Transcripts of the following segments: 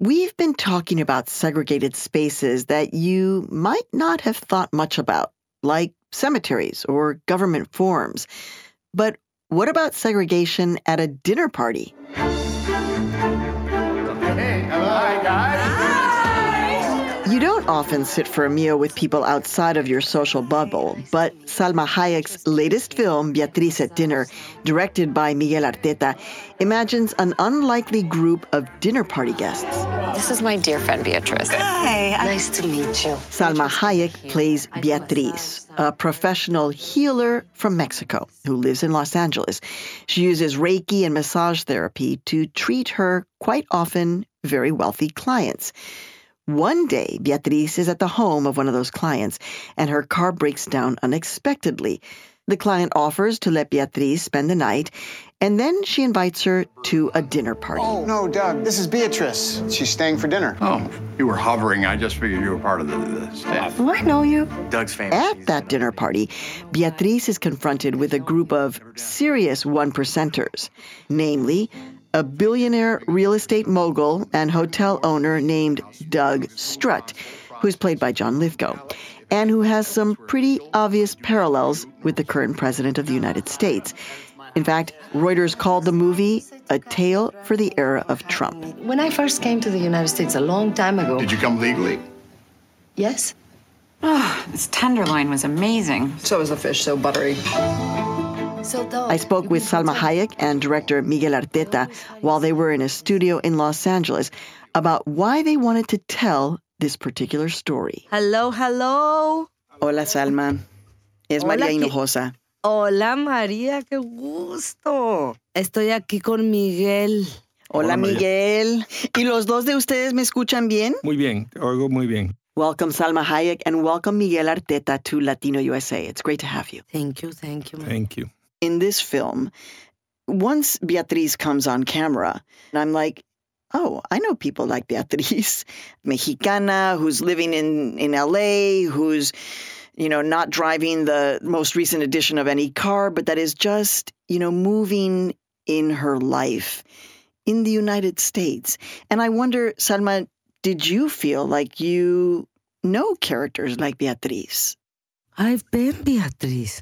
We've been talking about segregated spaces that you might not have thought much about, like cemeteries or government forums. But what about segregation at a dinner party? Hey, hi, guys. You don't often sit for a meal with people outside of your social bubble, but Salma Hayek's latest film, Beatriz at Dinner, directed by Miguel Arteta, imagines an unlikely group of dinner party guests. This is my dear friend, Beatriz. Hi. Nice to meet you. Salma Hayek plays Beatriz, a professional healer from Mexico who lives in Los Angeles. She uses Reiki and massage therapy to treat her, quite often, very wealthy clients. One day, Beatriz is at the home of one of those clients, and her car breaks down unexpectedly. The client offers to let Beatriz spend the night, and then she invites her to a dinner party. Oh, no, Doug, this is Beatrice. She's staying for dinner. Oh, you were hovering. I just figured you were part of the staff. Oh, I know you. Doug's famous. At that dinner party, Beatriz is confronted with a group of serious one-percenters, namely a billionaire real estate mogul and hotel owner named Doug Strutt, who's played by John Lithgow, and who has some pretty obvious parallels with the current president of the United States. In fact, Reuters called the movie a tale for the era of Trump. When I first came to the United States a long time ago. Did you come legally? Yes? Oh, this tenderloin was amazing. So was the fish, so buttery. I spoke with Salma Hayek and director Miguel Arteta while they were in a studio in Los Angeles about why they wanted to tell this particular story. Hello, hello. Hola, Salma. Es Hola, María Hinojosa. Hola, María, qué gusto. Estoy aquí con Miguel. Hola, Miguel. ¿Y los dos de ustedes me escuchan bien? Muy bien, te oigo muy bien. Welcome, Salma Hayek, and welcome, Miguel Arteta, to Latino USA. It's great to have you. Thank you, thank you. Thank you. In this film, once Beatriz comes on camera, and I'm like, oh, I know people like Beatriz, Mexicana, who's living in LA, who's, not driving the most recent edition of any car, but that is just, moving in her life in the United States. And I wonder, Salma, did you feel like you know characters like Beatriz? I've been Beatriz.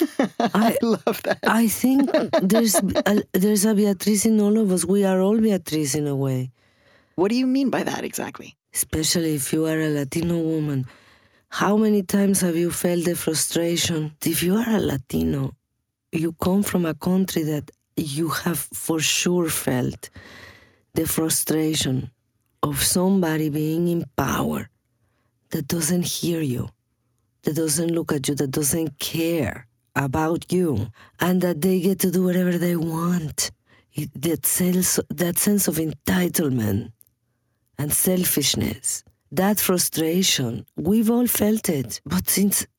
I love that. I think there's a Beatriz in all of us. We are all Beatriz in a way. What do you mean by that exactly? Especially if you are a Latino woman. How many times have you felt the frustration? If you are a Latino, you come from a country that you have for sure felt the frustration of somebody being in power that doesn't hear you, that doesn't look at you, that doesn't care about you, and that they get to do whatever they want. That sense of entitlement and selfishness, that frustration, we've all felt it. But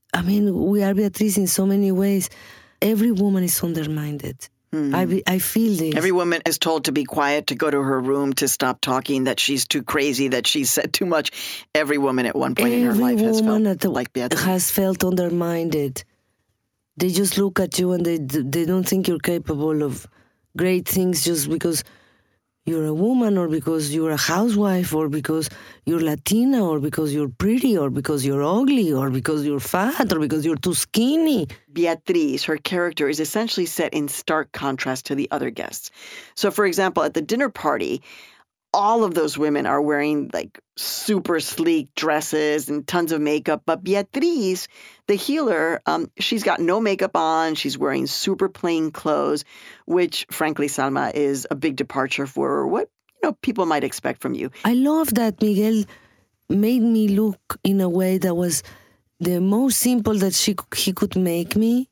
we are Beatriz in so many ways. Every woman is undermined. I feel this. Every woman is told to be quiet, to go to her room, to stop talking, that she's too crazy, that she's said too much. Every woman at one point in her life has felt like Beatriz. Has felt undermined. They just look at you and they don't think you're capable of great things just because you're a woman or because you're a housewife or because you're Latina or because you're pretty or because you're ugly or because you're fat or because you're too skinny. Beatriz, her character, is essentially set in stark contrast to the other guests. So, for example, at the dinner party, all of those women are wearing like super sleek dresses and tons of makeup. But Beatriz, the healer, she's got no makeup on. She's wearing super plain clothes, which, frankly, Salma, is a big departure for what people might expect from you. I love that Miguel made me look in a way that was the most simple that he could make me,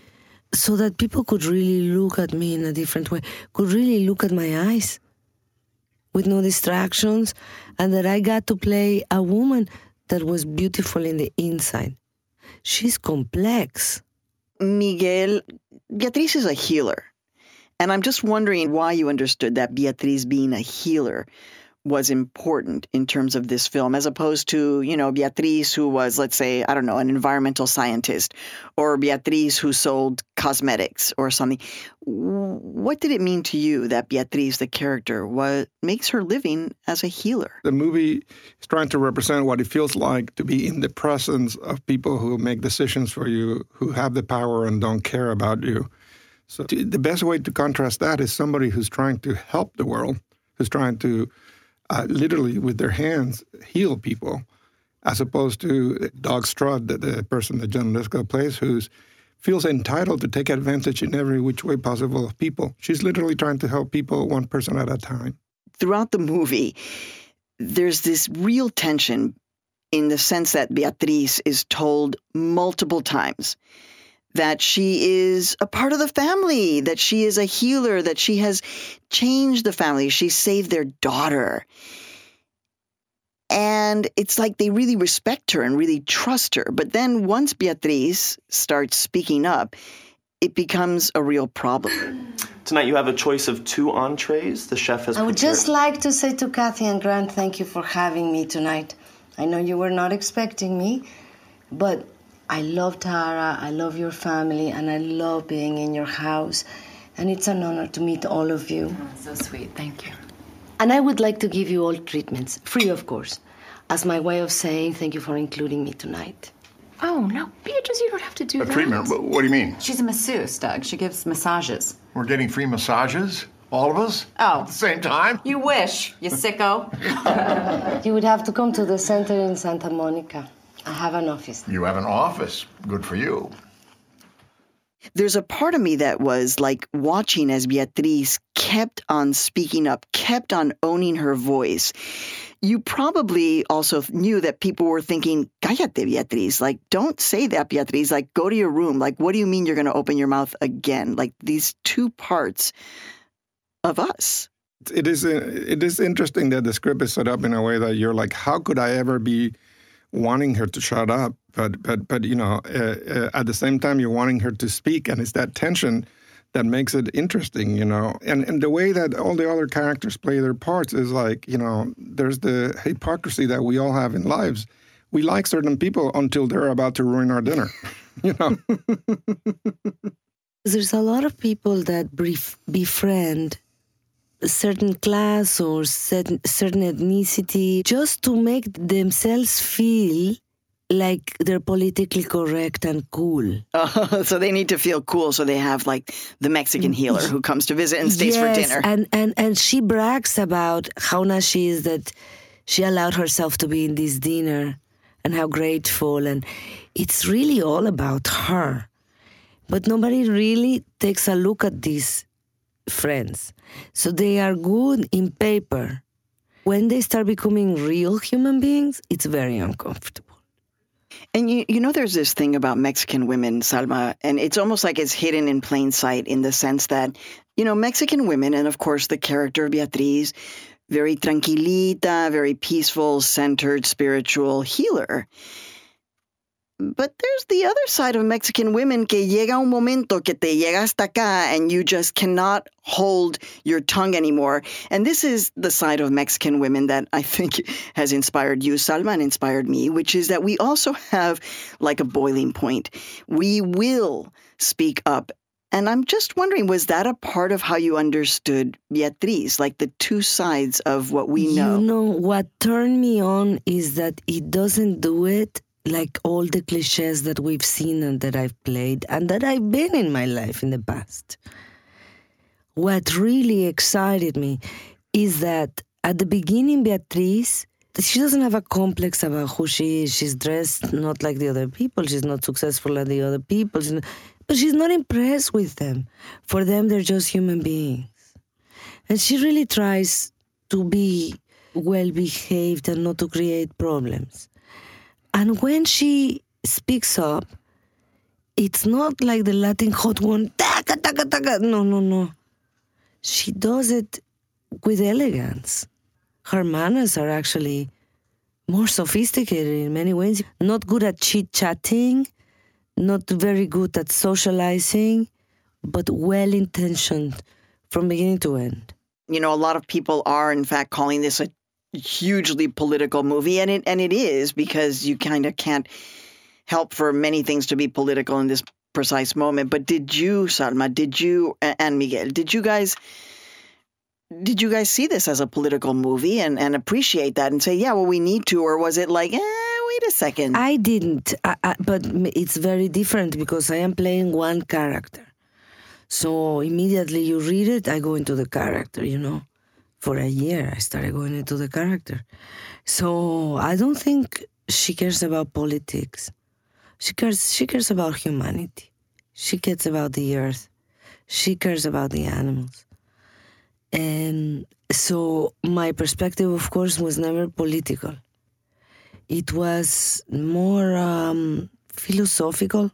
so that people could really look at me in a different way, could really look at my eyes with no distractions, and that I got to play a woman that was beautiful in the inside. She's complex. Miguel, Beatriz is a healer. And I'm just wondering why you understood that Beatriz being a healer was important in terms of this film, as opposed to, Beatriz, who was, let's say, I don't know, an environmental scientist, or Beatriz who sold cosmetics or something. What did it mean to you that Beatriz, the character, makes her living as a healer? The movie is trying to represent what it feels like to be in the presence of people who make decisions for you, who have the power and don't care about you. So the best way to contrast that is somebody who's trying to help the world, who's trying to literally with their hands heal people, as opposed to Doug Strud, the person that John Lithgow plays, who feels entitled to take advantage in every which way possible of people. She's literally trying to help people one person at a time. Throughout the movie, there's this real tension in the sense that Beatriz is told multiple times that she is a part of the family, that she is a healer, that she has changed the family, she saved their daughter. And it's like they really respect her and really trust her. But then once Beatriz starts speaking up, it becomes a real problem. Tonight you have a choice of 2 entrees. The chef has I would just like to say to Kathy and Grant, thank you for having me tonight. I know you were not expecting me, but I love Tara, I love your family, and I love being in your house. And it's an honor to meet all of you. Oh, so sweet. Thank you. And I would like to give you all treatments, free of course, as my way of saying thank you for including me tonight. Oh, no, Beatrice, you don't have to do A that. treatment? What do you mean? She's a masseuse, Doug. She gives massages. We're getting free massages? All of us? Oh. At the same time? You wish, you sicko. You would have to come to the center in Santa Monica. I have an office. You have an office. Good for you. There's a part of me that was like watching as Beatriz kept on speaking up, kept on owning her voice. You probably also knew that people were thinking, cállate, Beatriz. Like, don't say that, Beatriz. Like, go to your room. Like, what do you mean you're going to open your mouth again? Like, these two parts of us. It is interesting that the script is set up in a way that you're like, how could I ever be wanting her to shut up? But at the same time, you're wanting her to speak, and it's that tension that makes it interesting, And the way that all the other characters play their parts is like, there's the hypocrisy that we all have in lives. We like certain people until they're about to ruin our dinner, There's a lot of people that befriend a certain class or certain ethnicity just to make themselves feel like they're politically correct and cool. So they need to feel cool. So they have like the Mexican healer who comes to visit and stays for dinner. And she brags about how nice she is that she allowed herself to be in this dinner and how grateful. And it's really all about her. But nobody really takes a look at these friends. So they are good in paper. When they start becoming real human beings, it's very uncomfortable. And there's this thing about Mexican women, Salma, and it's almost like it's hidden in plain sight in the sense that, Mexican women, and of course the character of Beatriz, very tranquilita, very peaceful, centered, spiritual healer. But there's the other side of Mexican women que llega un momento que te llega hasta acá and you just cannot hold your tongue anymore. And this is the side of Mexican women that I think has inspired you, Salma, and inspired me, which is that we also have like a boiling point. We will speak up. And I'm just wondering, was that a part of how you understood Beatriz, like the two sides of what we know? What turned me on is that it doesn't do it like all the cliches that we've seen and that I've played and that I've been in my life in the past. What really excited me is that at the beginning, Beatriz, she doesn't have a complex about who she is. She's dressed not like the other people. She's not successful like the other people. But she's not impressed with them. For them, they're just human beings. And she really tries to be well-behaved and not to create problems. And when she speaks up, it's not like the Latin hot one, taka, taka, taka. No. She does it with elegance. Her manners are actually more sophisticated in many ways. Not good at chit-chatting, not very good at socializing, but well-intentioned from beginning to end. A lot of people are, in fact, calling this a hugely political movie, and it is, because you kind of can't help for many things to be political in this precise moment. But did you, Salma, and Miguel, did you guys see this as a political movie and appreciate that and say, yeah, well, we need to, or was it like, wait a second? I didn't, but it's very different because I am playing one character. So immediately you read it, I go into the character, For a year, I started going into the character. So I don't think she cares about politics. She cares about humanity. She cares about the earth. She cares about the animals. And so my perspective, of course, was never political. It was more philosophical.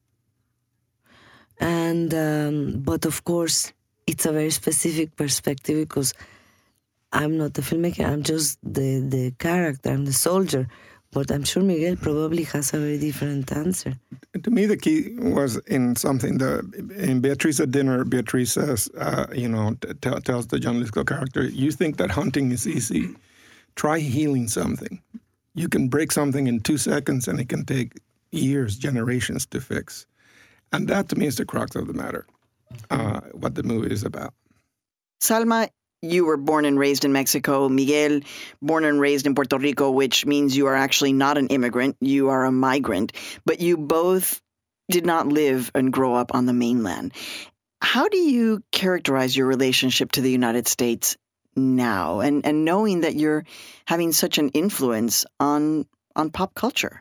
And but of course, it's a very specific perspective because I'm not the filmmaker. I'm just the character. I'm the soldier. But I'm sure Miguel probably has a very different answer. To me, the key was in something that in Beatriz at dinner, Beatriz says, tells the John Lithgow character, you think that hunting is easy. Try healing something. You can break something in 2 seconds and it can take years, generations to fix. And that to me is the crux of the matter, what the movie is about. Salma, you were born and raised in Mexico. Miguel, born and raised in Puerto Rico, which means you are actually not an immigrant. You are a migrant. But you both did not live and grow up on the mainland. How do you characterize your relationship to the United States now, and knowing that you're having such an influence on pop culture?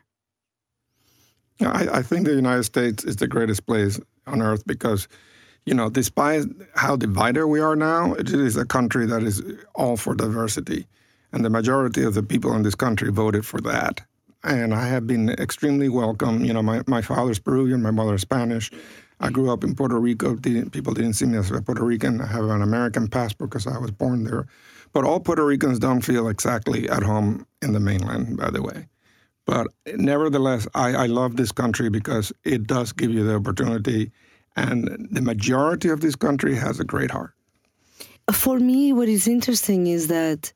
I think the United States is the greatest place on earth because, despite how divided we are now, it is a country that is all for diversity. And the majority of the people in this country voted for that. And I have been extremely welcome. My father's Peruvian, my mother's Spanish. I grew up in Puerto Rico. People didn't see me as a Puerto Rican. I have an American passport because I was born there. But all Puerto Ricans don't feel exactly at home in the mainland, by the way. But nevertheless, I love this country because it does give you the opportunity. And the majority of this country has a great heart. For me, what is interesting is that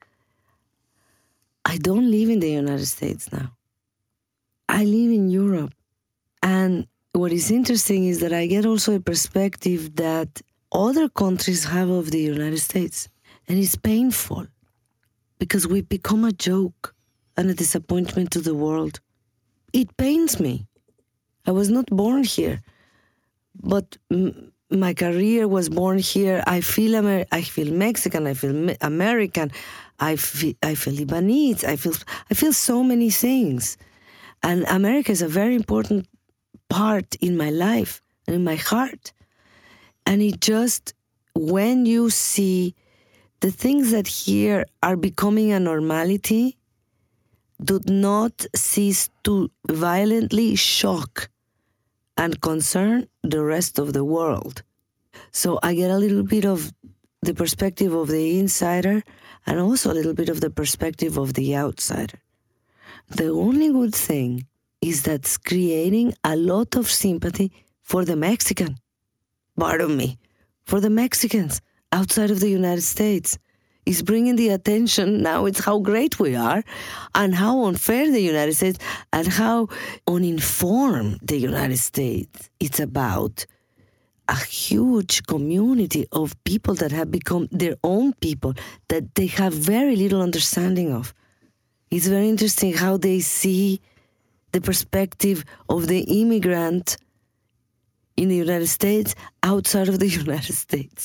I don't live in the United States now. I live in Europe. And what is interesting is that I get also a perspective that other countries have of the United States. And it's painful because we become a joke and a disappointment to the world. It pains me. I was not born here, but my career was born here. I feel Mexican. I feel American. I feel Lebanese. I feel so many things, and America is a very important part in my life and in my heart. And it just, when you see the things that here are becoming a normality, do not cease to violently shock and concern the rest of the world. So I get a little bit of the perspective of the insider and also a little bit of the perspective of the outsider. The only good thing is that's creating a lot of sympathy for the Mexican, pardon me, for the Mexicans outside of the United States. Is bringing the attention now. It's how great we are and how unfair the United States and how uninformed the United States. It's about a huge community of people that have become their own people that they have very little understanding of. It's very interesting how they see the perspective of the immigrant in the United States outside of the United States.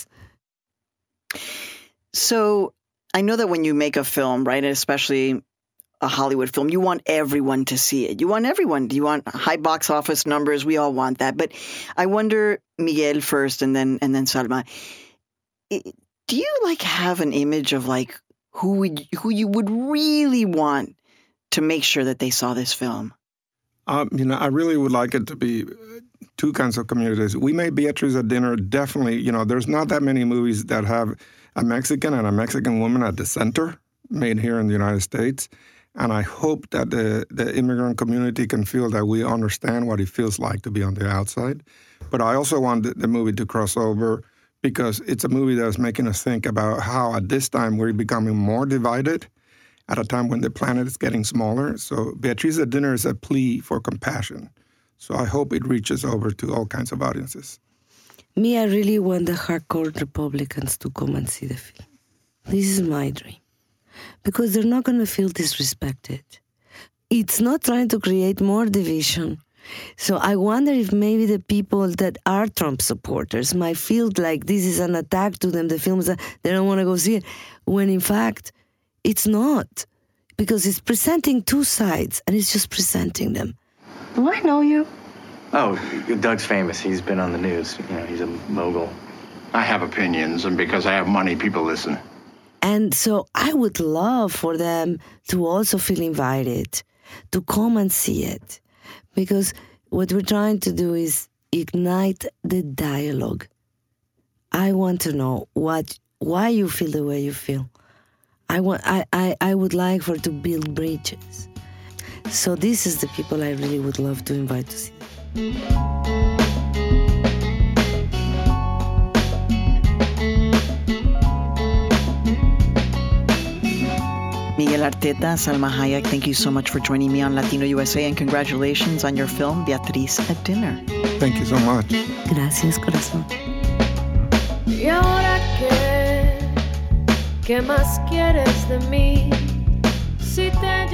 So I know that when you make a film, right, especially a Hollywood film, you want everyone to see it. You want everyone. You want high box office numbers. We all want that. But I wonder, Miguel first, and then Salma, do you have an image of who you would really want to make sure that they saw this film? I really would like it to be two kinds of communities. We made Beatriz at dinner. Definitely, there's not that many movies that have a Mexican and a Mexican woman at the center, made here in the United States. And I hope that the immigrant community can feel that we understand what it feels like to be on the outside. But I also want the movie to cross over because it's a movie that's making us think about how at this time we're becoming more divided. at a time when the planet is getting smaller. So Beatriz at Dinner is a plea for compassion. So I hope it reaches over to all kinds of audiences. Me, I really want the hardcore Republicans to come and see the film. This is my dream. Because they're not going to feel disrespected. It's not trying to create more division. So I wonder if maybe the people that are Trump supporters might feel like this is an attack to them, the films that they don't want to go see it, when in fact it's not. Because it's presenting two sides, and it's just presenting them. Do I know you? Oh, Doug's famous. He's been on the news. You know, he's a mogul. I have opinions, and because I have money, people listen. And so I would love for them to also feel invited to come and see it. Because what we're trying to do is ignite the dialogue. I want to know why you feel the way you feel. I would like for to build bridges. So this is the people I really would love to invite to see it. Miguel Arteta, Salma Hayek, thank you so much for joining me on Latino USA, and congratulations on your film, Beatriz at Dinner. Thank you so much. Gracias, corazón. ¿Y ahora qué? ¿Qué más quieres de mí? Si te